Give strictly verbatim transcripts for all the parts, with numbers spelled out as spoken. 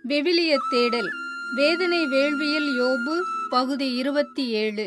விவிலிய தேடல் வேதனை வேள்வியில் யோபு பகுதி இருபத்தி ஏழு.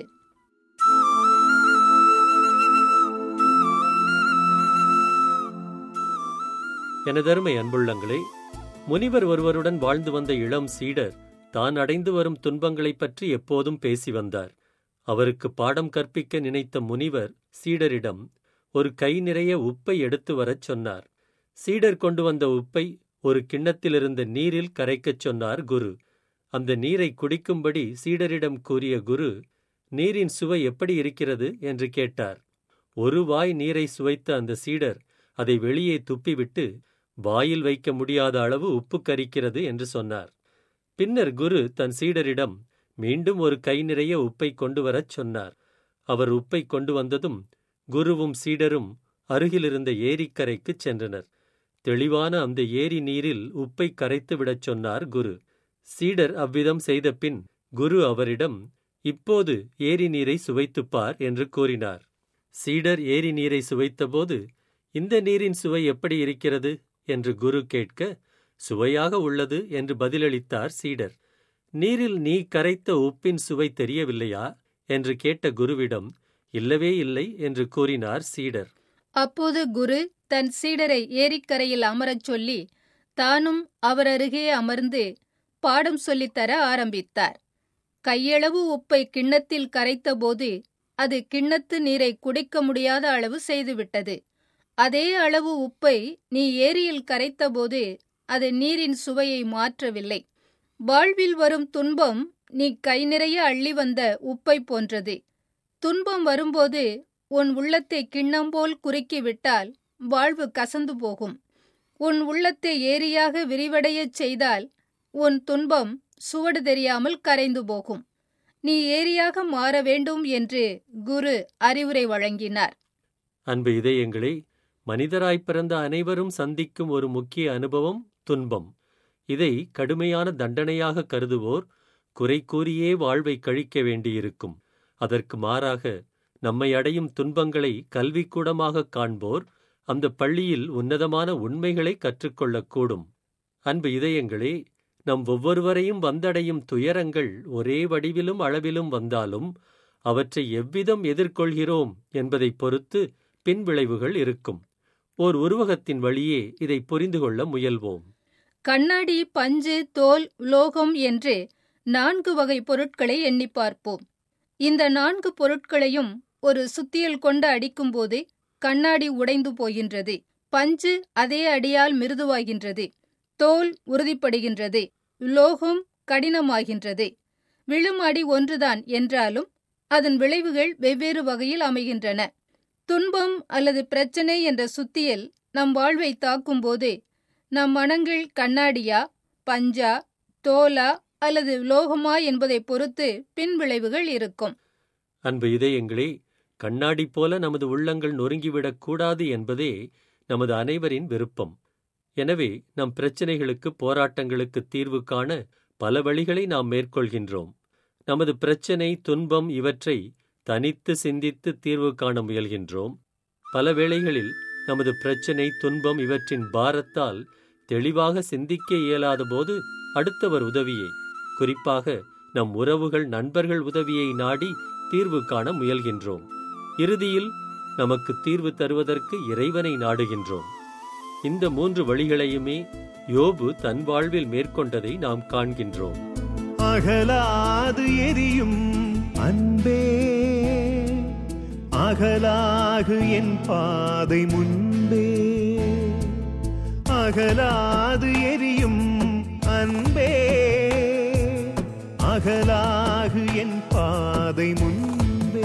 எனதருமை அன்புள்ளங்களே, முனிவர் ஒருவருடன் வாழ்ந்து வந்த இளம் சீடர் தான் அடைந்து வரும் துன்பங்களைப் பற்றி எப்போதும் பேசி வந்தார். அவருக்கு பாடம் கற்பிக்க நினைத்த முனிவர் சீடரிடம் ஒரு கை நிறைய உப்பை எடுத்து வரச் சொன்னார். சீடர் கொண்டு வந்த உப்பை ஒரு கிண்ணத்திலிருந்த நீரில் கரைக்கச் சொன்னார் குரு. அந்த நீரை குடிக்கும்படி சீடரிடம் கூறிய குரு, நீரின் சுவை எப்படி இருக்கிறது என்று கேட்டார். ஒரு வாய் நீரை சுவைத்த அந்த சீடர் அதை வெளியே துப்பிவிட்டு, வாயில் வைக்க முடியாத அளவு உப்பு கரிக்கிறது என்று சொன்னார். பின்னர் குரு தன் சீடரிடம் மீண்டும் ஒரு கை நிறைய உப்பை கொண்டு வரச் சொன்னார். அவர் உப்பை கொண்டு வந்ததும் குருவும் சீடரும் அருகிலிருந்த ஏரிக்கரைக்குச் சென்றனர். தெளிவான அந்த ஏரி நீரில் உப்பை கரைத்து விடச் சொன்னார் குரு. சீடர் அவ்விதம் செய்த பின் குரு அவரிடம், இப்போது ஏரி நீரை சுவைத்துப்பார் என்று கூறினார். சீடர் ஏரி நீரை சுவைத்தபோது, இந்த நீரின் சுவை எப்படி இருக்கிறது என்று குரு கேட்க, சுவையாக உள்ளது என்று பதிலளித்தார் சீடர். நீரில் நீ கரைத்த உப்பின் சுவை தெரியவில்லையா என்று கேட்ட குருவிடம், இல்லவே இல்லை என்று கூறினார் சீடர். அப்போது குரு தன் சீடரை ஏரிக்கரையில் அமரச் சொல்லி தானும் அவர் அருகே அமர்ந்து பாடம் சொல்லித்தர ஆரம்பித்தார். கையளவு உப்பை கிண்ணத்தில் கரைத்தபோது அது கிண்ணத்து நீரை குடிக்க முடியாத அளவு செய்துவிட்டது. அதே அளவு உப்பை நீ ஏரியில் கரைத்தபோது அது நீரின் சுவையை மாற்றவில்லை. வாழ்வில் வரும் துன்பம் நீ கை நிறைய அள்ளி வந்த உப்பை போன்றது. துன்பம் வரும்போது உன் உள்ளத்தை கிண்ணம்போல் குறுக்கிவிட்டால் வாழ்வு கசந்து போகும். உன் உள்ளத்தை ஏரியாக விரிவடையச் செய்தால் உன் துன்பம் சுவடு தெரியாமல் கரைந்து போகும். நீ ஏரியாக மாற வேண்டும் என்று குரு அறிவுரை வழங்கினார். அன்பு இதயங்களே, மனிதராய் பிறந்த அனைவரும் சந்திக்கும் ஒரு முக்கிய அனுபவம் துன்பம். இதை கடுமையான தண்டனையாக கருதுவோர் குறை கூறியே வாழ்வை கழிக்க வேண்டியிருக்கும். அதற்கு மாறாக நம்மை அடையும் துன்பங்களை கல்விக்கூடமாக காண்போர் அந்த பள்ளியில் உன்னதமான உண்மைகளை கற்றுக்கொள்ளக்கூடும். அன்பு இதயங்களே, நம் ஒவ்வொருவரையும் வந்தடையும் துயரங்கள் ஒரே வடிவிலும் அளவிலும் வந்தாலும் அவற்றை எவ்விதம் எதிர்கொள்கிறோம் என்பதை பொறுத்து பின்விளைவுகள் இருக்கும். ஓர் உருவகத்தின் வழியே இதை புரிந்து கொள்ள முயல்வோம். கண்ணாடி, பஞ்சு, தோல், உலோகம் என்று நான்கு வகை பொருட்களை எண்ணி பார்ப்போம். இந்த நான்கு பொருட்களையும் ஒரு சுத்தியல் கொண்டு அடிக்கும்போது கண்ணாடி உடைந்து போகின்றது. பஞ்சு அதே அடியால் மிருதுவாகின்றது. தோல் உறுதிப்படுகின்றது. உலோகம் கடினமாகின்றது. விழும் அடி ஒன்றுதான் என்றாலும் அதன் விளைவுகள் வெவ்வேறு வகையில் அமைகின்றன. துன்பம் அல்லது பிரச்சனை என்ற சுத்தியல் நம் வாழ்வை தாக்கும்போது நம் மனங்கள் கண்ணாடியா, பஞ்சா, தோலா அல்லது உலோகமா என்பதை பொறுத்து பின் விளைவுகள் இருக்கும். அன்பு இதயங்களே, கண்ணாடி போல நமது உள்ளங்கள் நொறுங்கிவிடக் கூடாது என்பதே நமது அனைவரின் விருப்பம். எனவே நம் பிரச்சனைகளுக்கு, போராட்டங்களுக்கு தீர்வு காண பல வழிகளை நாம் மேற்கொள்கின்றோம். நமது பிரச்சனை, துன்பம் இவற்றை தனித்து சிந்தித்து தீர்வு காண முயல்கின்றோம். பல வேளைகளில் நமது பிரச்சனை, துன்பம் இவற்றின் பாரத்தால் தெளிவாக சிந்திக்க இயலாத போது அடுத்தவர் உதவியை, குறிப்பாக நம் உறவுகள், நண்பர்கள் உதவியை நாடி தீர்வு காண முயல்கின்றோம். இறுதியில் நமக்கு தீர்வு தருவதற்கு இறைவனை நாடுகின்றோம். இந்த மூன்று வழிகளையுமே யோபு தன் வாழ்வில் மேற்கொண்டதை நாம் காண்கின்றோம். அகலாது எரியும் அன்பே, அகலாகு என் பாதை முன்பே. அகலாது எரியும் அன்பே, அகலாகு என் பாதை முன்பே.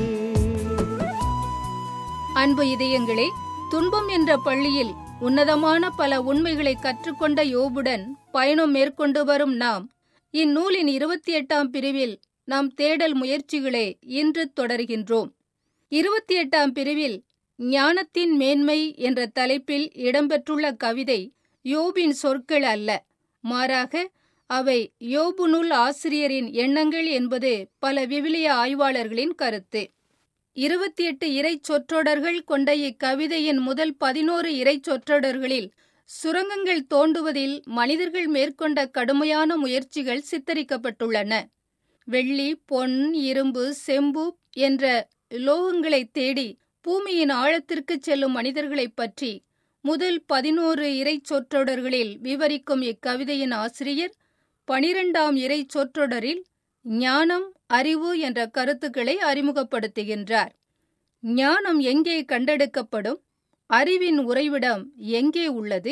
அன்பு இதயங்களே, துன்பம் என்ற பள்ளியில் உன்னதமான பல உண்மைகளை கற்றுக்கொண்ட யோபுடன் பயணம் மேற்கொண்டு வரும் நாம் இந்நூலின் இருபத்தி எட்டாம் பிரிவில் நாம் தேடல் முயற்சிகளை இன்று தொடர்கின்றோம். இருபத்தி எட்டாம் பிரிவில் ஞானத்தின் மேன்மை என்ற தலைப்பில் இடம்பெற்றுள்ள கவிதை யோபின் சொற்கள் அல்ல, மாறாக அவை யோபு நூல் ஆசிரியரின் எண்ணங்கள் என்பது பல விவிலிய ஆய்வாளர்களின் கருத்து. இருபத்தி எட்டு இறை சொற்றொடர்கள் கொண்ட இக்கவிதையின் முதல் பதினோரு இறை சொற்றொடர்களில் சுரங்கங்கள் தோண்டுவதில் மனிதர்கள் மேற்கொண்ட கடுமையான முயற்சிகள் சித்தரிக்கப்பட்டுள்ளன. வெள்ளி, பொன், இரும்பு, செம்பு என்ற உலோகங்களை தேடி பூமியின் ஆழத்திற்கு செல்லும் மனிதர்களைப் பற்றி முதல் பதினோரு இறைச் சொற்றொடர்களில் விவரிக்கும் இக்கவிதையின் ஆசிரியர் பனிரெண்டாம் இறைச் சொற்றொடரில் ஞானம், அறிவு என்ற கருத்துக்களை அறிமுகப்படுத்துகின்றார். ஞானம் எங்கே கண்டெடுக்கப்படும்? அறிவின் உறைவிடம் எங்கே உள்ளது?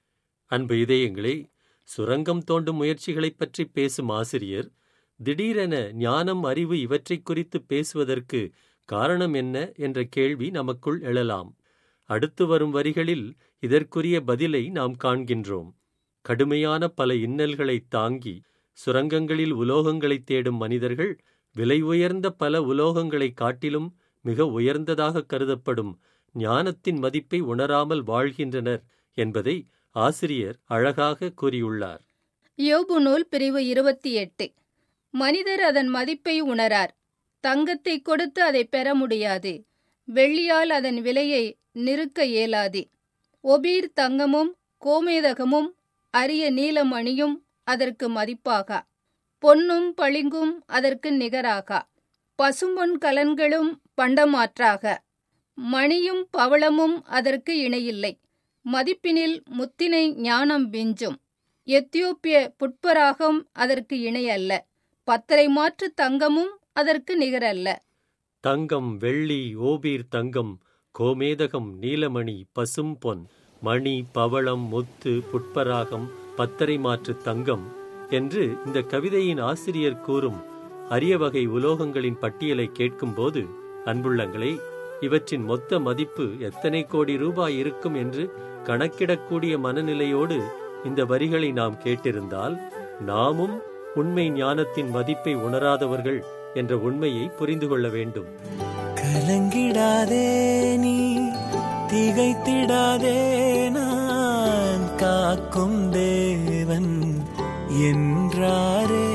அன்பு இதயங்களே, சுரங்கம் தோண்டும் முயற்சிகளைப் பற்றி பேசும் ஆசிரியர் திடீரென ஞானம், அறிவு இவற்றை குறித்து பேசுவதற்கு காரணம் என்ன என்ற கேள்வி நமக்குள் எழலாம். அடுத்து வரும் வரிகளில் இதற்குரிய பதிலை நாம் காண்கின்றோம். கடுமையான பல இன்னல்களை தாங்கி சுரங்கங்களில் உலோகங்களை தேடும் மனிதர்கள் விலை உயர்ந்த பல உலோகங்களை காட்டிலும் மிக உயர்ந்ததாக கருதப்படும் ஞானத்தின் மதிப்பை உணராமல் வாழ்கின்றனர் என்பதை ஆசிரியர் அழகாக கூறியுள்ளார். யோபு நூல் பிரிவு இருபத்தி எட்டு. மனிதர் அதன் மதிப்பை உணரார். தங்கத்தை கொடுத்து அதை பெற முடியாது. வெள்ளியால் அதன் விலையை நிறுக்க இயலாது. ஒபீர் தங்கமும் கோமேதகமும் அரிய நீலமணியும் அதற்கு மதிப்பாகா. பொன்னும் பளிங்கும் அதற்கு நிகராகா. பசும்பொன் கலன்களும் பண்டமாற்றாக. மணியும் பவளமும் அதற்கு இணையில்லை. மதிப்பினில் முத்தினை ஞானம் விஞ்சும். எத்தியோப்பிய புட்பராகம் அதற்கு இணையல்ல. பத்தரை மாற்று தங்கமும் அதற்கு நிகரல்ல. தங்கம், வெள்ளி, ஓபீர் தங்கம், கோமேதகம், நீலமணி, பசும்பொன், மணி, பவளம், முத்து, புட்பராகம், பத்தரை மாற்று தங்கம் என்று இந்த கவிதையின் ஆசிரியர் கூறும் அரிய வகை உலோகங்களின் பட்டியலை கேட்கும்போது, அன்புள்ளங்களே, இவற்றின் மொத்த மதிப்பு எத்தனை கோடி ரூபாய் இருக்கும் என்று கணக்கிடக்கூடிய மனநிலையோடு இந்த வரிகளை நாம் கேட்டிருந்தால் நாமும் உண்மை ஞானத்தின் மதிப்பை உணராதவர்கள் என்ற உண்மையை புரிந்து கொள்ள வேண்டும். கலங்கிடாதே நீ, திகைத்திடாதே, நான் காக்கும் தேவன் என்றாரே.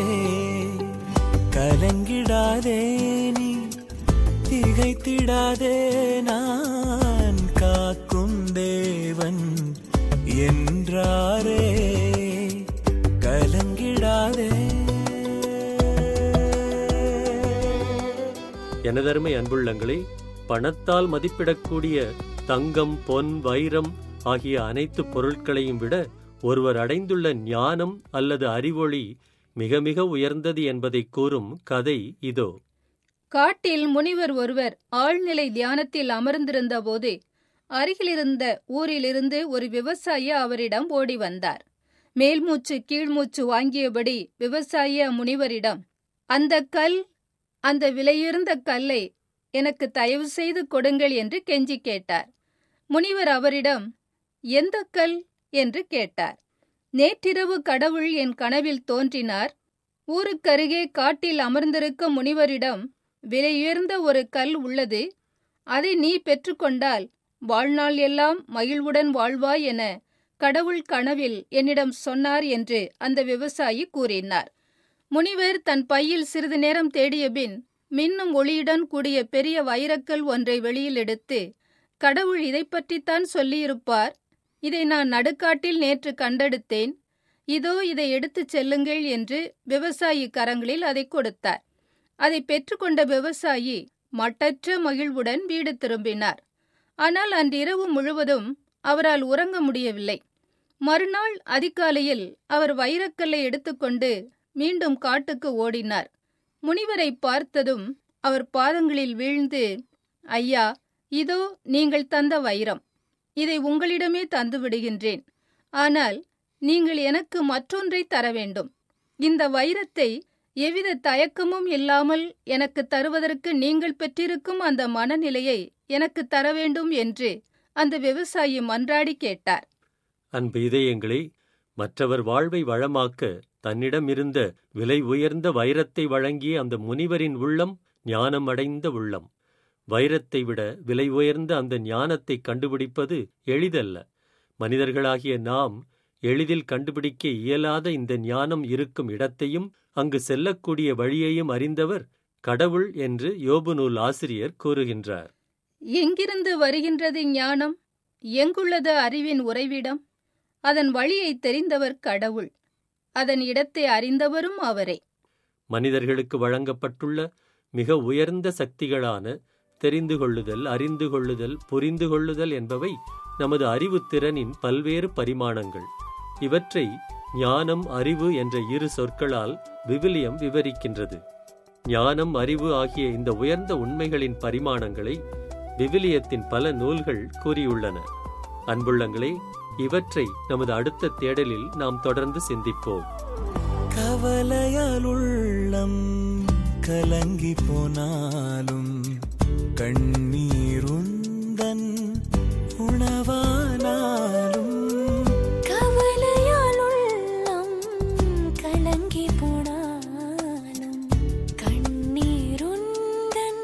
கலங்கிடாதே நீ, திகைத்திடாதே, நான் காக்கும் தேவன் என்றாரே. கலங்கிடாதே. எனதருமை அன்புள்ளங்களே, பணத்தால் மதிப்பிடக்கூடிய தங்கம், பொன், வைரம் ஆகிய அனைத்து பொருட்களையும் விட ஒருவர் அடைந்துள்ள ஞானம் அல்லது அறிவொளி மிக மிக உயர்ந்தது என்பதை கூறும் கதை இதோ. காட்டில் முனிவர் ஒருவர் ஆழ்நிலை தியானத்தில் அமர்ந்திருந்த போது அருகிலிருந்த ஊரிலிருந்து ஒரு விவசாயி அவரிடம் ஓடி வந்தார். மேல்மூச்சு கீழ்மூச்சு வாங்கியபடி விவசாயி அம்முனிவரிடம், அந்த கல், அந்த விலையுயர்ந்த கல்லை எனக்கு தயவு செய்து கொடுங்கள் என்று கெஞ்சி கேட்டார். முனிவர் அவரிடம், எந்த கல் என்று கேட்டார். நேற்றிரவு கடவுள் என் கனவில் தோன்றினார். ஊருக்கருகே காட்டில் அமர்ந்திருக்கும் முனிவரிடம் விலையுயர்ந்த ஒரு கல் உள்ளது, அதை நீ பெற்றுக்கொண்டால் வாழ்நாள் எல்லாம் மகிழ்வுடன் வாழ்வாய் என கடவுள் கனவில் என்னிடம் சொன்னார் என்று அந்த விவசாயி கூறினார். முனிவர் தன் பையில் சிறிது நேரம் தேடியபின் மின்னும் ஒளியுடன் கூடிய பெரிய வைரக்கல் ஒன்றை வெளியில் எடுத்து, கடவுள் இதை பற்றித்தான் சொல்லியிருப்பார், இதை நான் நடுக்காட்டில் நேற்று கண்டெடுத்தேன், இதோ இதை எடுத்துச் செல்லுங்கள் என்று விவசாயி கரங்களில் அதை கொடுத்தார். அதை பெற்றுக்கொண்ட விவசாயி மட்டற்ற மகிழ்வுடன் வீடு திரும்பினார். ஆனால் அன்றிரவு முழுவதும் அவரால் உறங்க முடியவில்லை. மறுநாள் அதிகாலையில் அவர் வைரக்கல்லை எடுத்துக்கொண்டு மீண்டும் காட்டுக்கு ஓடினார். முனிவரை பார்த்ததும் அவர் பாதங்களில் வீழ்ந்து, ஐயா, இதோ நீங்கள் தந்த வைரம், இதை உங்களிடமே தந்து விடுகின்றேன். ஆனால் நீங்கள் எனக்கு மற்றொன்றை தர வேண்டும். இந்த வைரத்தை எவ்வித தயக்கமும் இல்லாமல் எனக்கு தருவதற்கு நீங்கள் பெற்றிருக்கும் அந்த மனநிலையை எனக்கு தர வேண்டும் என்று அந்த விவசாயி மன்றாடி கேட்டார். அன்பு இதயங்களே, மற்றவர் வாழ்வை வளமாக்க தன்னிடம் இருந்த விலை உயர்ந்த வைரத்தை வழங்கிய அந்த முனிவரின் உள்ளம் ஞானம் அடைந்த உள்ளம். வைரத்தை விட விலை உயர்ந்த அந்த ஞானத்தை கண்டுபிடிப்பது எளிதல்ல. மனிதர்களாகிய நாம் எளிதில் கண்டுபிடிக்க இயலாத இந்த ஞானம் இருக்கும் இடத்தையும் அங்கு செல்லக்கூடிய வழியையும் அறிந்தவர் கடவுள் என்று யோபு நூல் ஆசிரியர் கூறுகின்றார். எங்கிருந்து வருகின்றது ஞானம்? எங்குள்ளது அறிவின் உறைவிடம்? அதன் வழியை தெரிந்தவர் கடவுள். அதன் இடத்தை அறிந்தவரும் அவரே. மனிதர்களுக்கு வழங்கப்பட்டுள்ள மிக உயர்ந்த சக்திகளான தெரிந்து கொள்ளுதல், அறிந்து கொள்ளுதல், புரிந்து கொள்ளுதல் என்பவை நமது அறிவுத்திறனின் பல்வேறு பரிமாணங்கள். இவற்றை ஞானம், அறிவு என்ற இரு சொற்களால் விவிலியம் விவரிக்கின்றது. ஞானம், அறிவு ஆகிய இந்த உயர்ந்த உண்மைகளின் பரிமாணங்களை விவிலியத்தின் பல நூல்கள் கூறியுள்ளன. அன்புள்ளங்களே, இவற்றை நமது அடுத்த தேடலில் நாம் தொடர்ந்து சிந்திப்போம். கவலையால் உள்ளம் கலங்கி போனாலும் கண்ணீருந்தன் உணவானாலும், கவலையால் உள்ளம் கலங்கி போனாலும் கண்ணீருந்தன்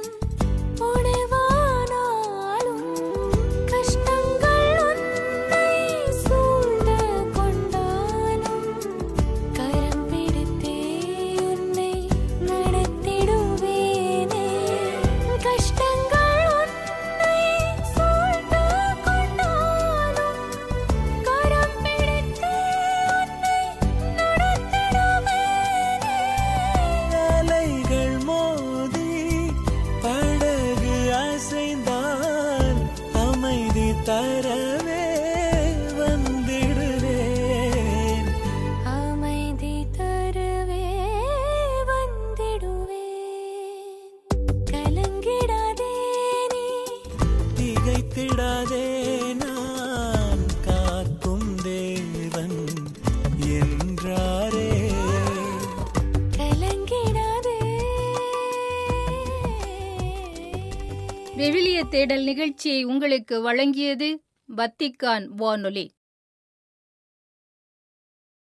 உணவானாலும், கஷ்டங்கள் உன்னை சூழ்ந்து கொண்டாலும் கரம் பிடித்தே உன்னை நடத்திடுவேனே. கஷ்டங்கள் உன்னை சூழ்ந்து கொண்டாலும் கரம் பிடித்தே உன்னை நடத்திடுவேனே. அலைகள் மோதி படகு அசைந்தால் அமைதி தரவே வந்திடுவேன். அமைதி தருவே வந்திடுவேன். கலங்கிடாதே நீ, திகைத்திடாதே, நான் காக்கும் தேவன் என்றாரே. கலங்கிடாதே. விவிலிய தேடல் நிகழ்ச்சியை உங்களுக்கு வழங்கியது வத்திக்கான் வானொலி.